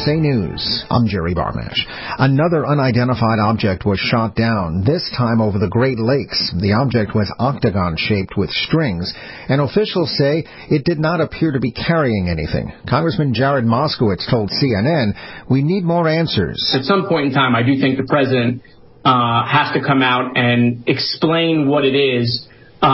USA News, I'm Jerry Barmash. Another unidentified object was shot down, this time over the Great Lakes. The object was octagon-shaped with strings, and officials say it did not appear to be carrying anything. Congressman Jared Moskowitz told CNN, "We need more answers." At some point in time, I do think the president has to come out and explain what it is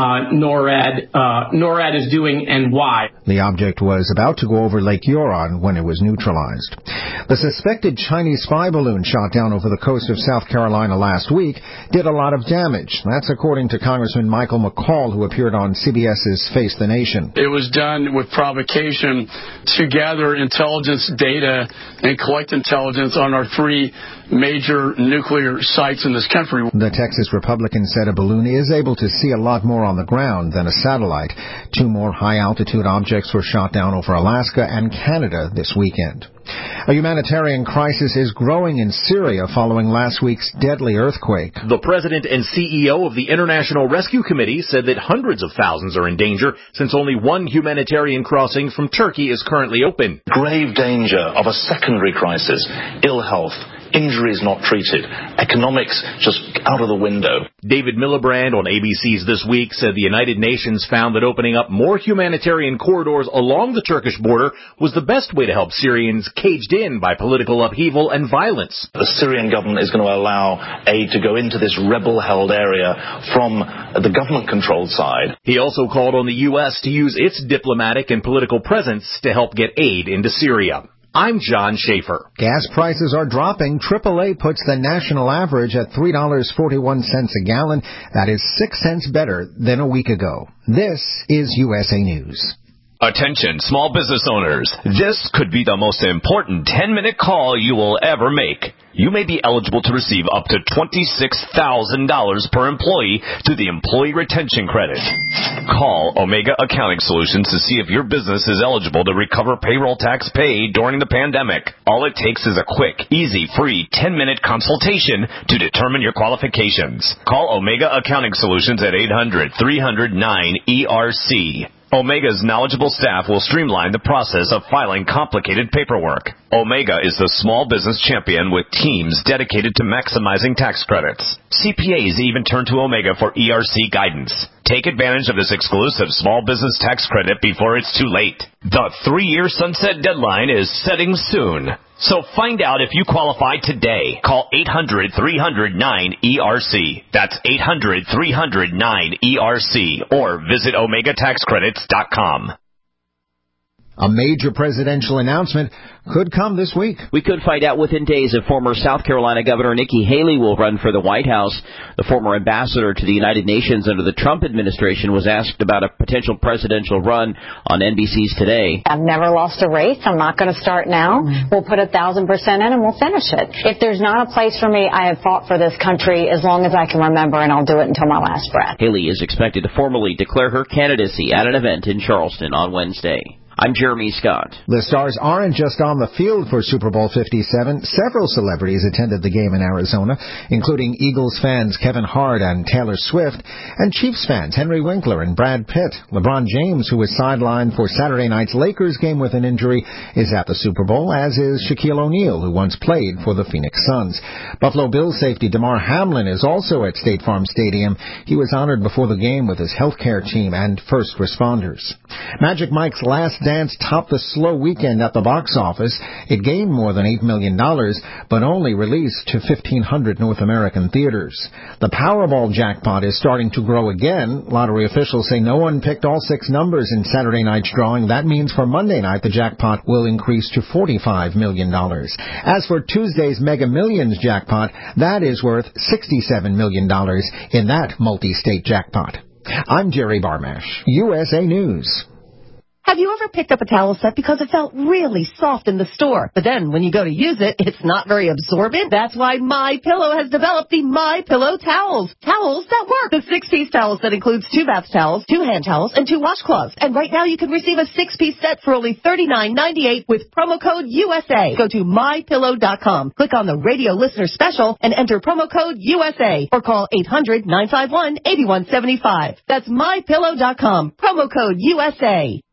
NORAD is doing and why. The object was about to go over Lake Huron when it was neutralized. The suspected Chinese spy balloon shot down over the coast of South Carolina last week did a lot of damage. That's according to Congressman Michael McCall, who appeared on CBS's Face the Nation. It was done with provocation to gather intelligence data and collect intelligence on our three major nuclear sites in this country. The Texas Republican said a balloon is able to see a lot more on the ground than a satellite. 2 more high-altitude objects were shot down over Alaska and Canada this weekend. A humanitarian crisis is growing in Syria following last week's deadly earthquake. The president and CEO of the International Rescue Committee said that hundreds of thousands are in danger since only one humanitarian crossing from Turkey is currently open. Grave danger of a secondary crisis, ill health, injuries not treated, economics just out of the window. David Miliband on ABC's This Week said the United Nations found that opening up more humanitarian corridors along the Turkish border was the best way to help Syrians caged in by political upheaval and violence. The Syrian government is going to allow aid to go into this rebel-held area from the government-controlled side. He also called on the U.S. to use its diplomatic and political presence to help get aid into Syria. I'm John Schaefer. Gas prices are dropping. AAA puts the national average at $3.41 a gallon. That is 6 cents better than a week ago. This is USA News. Attention, small business owners. This could be the most important 10-minute call you will ever make. You may be eligible to receive up to $26,000 per employee through the Employee Retention Credit. Call Omega Accounting Solutions to see if your business is eligible to recover payroll tax paid during the pandemic. All it takes is a quick, easy, free 10-minute consultation to determine your qualifications. Call Omega Accounting Solutions at 800-300-9ERC. Omega's knowledgeable staff will streamline the process of filing complicated paperwork. Omega is the small business champion with teams dedicated to maximizing tax credits. CPAs even turn to Omega for ERC guidance. Take advantage of this exclusive small business tax credit before it's too late. The 3-year sunset deadline is setting soon. So find out if you qualify today. Call 800-300-9ERC. That's 800-300-9ERC. Or visit OmegaTaxCredits.com. A major presidential announcement could come this week. We could find out within days if former South Carolina Governor Nikki Haley will run for the White House. The former ambassador to the United Nations under the Trump administration was asked about a potential presidential run on NBC's Today. I've never lost a race. I'm not going to start now. We'll put 1,000% in and we'll finish it. If there's not a place for me, I have fought for this country as long as I can remember, and I'll do it until my last breath. Haley is expected to formally declare her candidacy at an event in Charleston on Wednesday. I'm Jeremy Scott. The Stars aren't just on the field for Super Bowl 57. Several celebrities attended the game in Arizona, including Eagles fans Kevin Hart and Taylor Swift, and Chiefs fans Henry Winkler and Brad Pitt. LeBron James, who was sidelined for Saturday night's Lakers game with an injury, is at the Super Bowl, as is Shaquille O'Neal, who once played for the Phoenix Suns. Buffalo Bills safety Damar Hamlin is also at State Farm Stadium. He was honored before the game with his healthcare team and first responders. Magic Mike's Last Dance topped the slow weekend at the box office. It gained more than $8 million, but only released to 1,500 North American theaters. The Powerball jackpot is starting to grow again. Lottery officials say no one picked all 6 numbers in Saturday night's drawing. That means for Monday night, the jackpot will increase to $45 million. As for Tuesday's Mega Millions jackpot, that is worth $67 million in that multi-state jackpot. I'm Jerry Barmash, USA News. Have you ever picked up a towel set because it felt really soft in the store, but then when you go to use it, it's not very absorbent? That's why MyPillow has developed the MyPillow towels. Towels that work. The 6-piece towels that includes 2 bath towels, 2 hand towels, and 2 washcloths. And right now you can receive a 6-piece set for only $39.98 with promo code USA. Go to MyPillow.com. Click on the radio listener special and enter promo code USA or call 800-951-8175. That's MyPillow.com. Promo code USA.